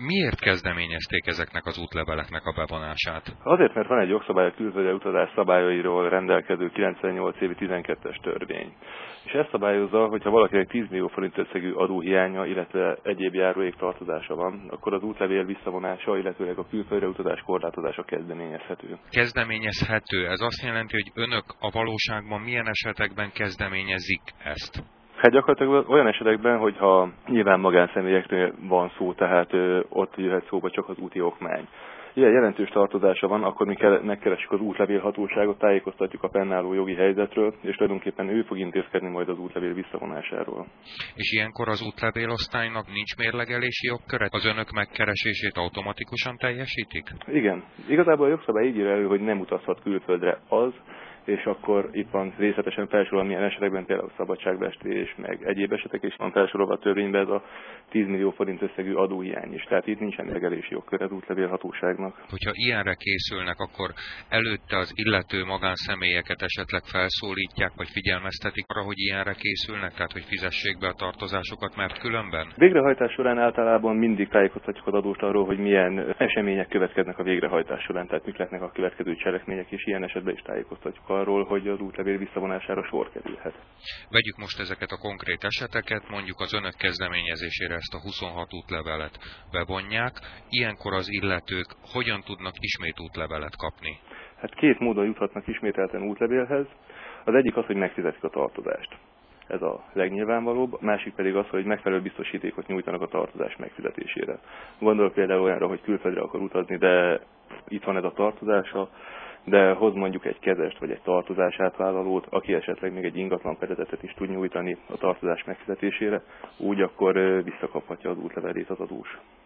Miért kezdeményezték ezeknek az útleveleknek a bevonását? Azért, mert van egy jogszabály a külföldre utazás szabályairól rendelkező 98 évi 12-es törvény. És ez szabályozza, hogyha valakinek 10 millió forint összegű adóhiánya, illetve egyéb járulék tartozása van, akkor az útlevél visszavonása, illetőleg a külföldre utazás korlátozása kezdeményezhető. Kezdeményezhető. Ez azt jelenti, hogy önök a valóságban milyen esetekben kezdeményezik ezt? Hát gyakorlatilag olyan esetekben, hogyha nyilván magánszemélyeknél van szó, tehát ott jöhet szóba csak az úti okmány. Ilyen jelentős tartozása van, akkor mi megkeressük az útlevélhatóságot, tájékoztatjuk a fennálló jogi helyzetről, és tulajdonképpen ő fog intézkedni majd az útlevél visszavonásáról. És ilyenkor az útlevélosztálynak nincs mérlegelési jogköre? Az önök megkeresését automatikusan teljesítik? Igen. Igazából a jogszabály így ír elő, hogy nem utazhat külföldre az, és akkor itt van részletesen felsorolva milyen esetekben, például szabadságvesztés, meg egyéb esetek is van felsorolva a törvényben ez a 10 millió forint összegű adóhiány is. Tehát itt nincsen mérlegelési jogkör az útlevélhatóságnak. Hogyha ilyenre készülnek, akkor előtte az illető magánszemélyeket esetleg felszólítják, vagy figyelmeztetik arra, hogy ilyenre készülnek, tehát hogy fizessék be a tartozásokat, mert különben? Végrehajtás során általában mindig tájékoztatjuk az adóst arról, hogy milyen események következnek a végrehajtás során, tehát mik lehetnek a következő cselekmények, és ilyen esetben is tájékoztatjuk arról, hogy az útlevél visszavonására sor kerülhet. Vegyük most ezeket a konkrét eseteket, mondjuk az önök kezdeményezésére ezt a 26 útlevelet bevonják. Ilyenkor az illetők hogyan tudnak ismét útlevelet kapni? Hát két módon juthatnak ismételten útlevélhez. Az egyik az, hogy megfizetik a tartozást. Ez a legnyilvánvalóbb, a másik pedig az, hogy megfelelő biztosítékot nyújtanak a tartozás megfizetésére. Gondolok például olyanra, hogy külföldre akar utazni, de itt van ez a tartozása, de hoz mondjuk egy kezest vagy egy tartozás átvállalót, aki esetleg még egy ingatlan fedezetet is tud nyújtani a tartozás megfizetésére, úgy akkor visszakaphatja az útlevelét az adós.